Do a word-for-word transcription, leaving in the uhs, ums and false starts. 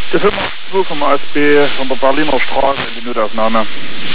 De Firma vom A S B van der Berliner Straße in die Notaufnahme.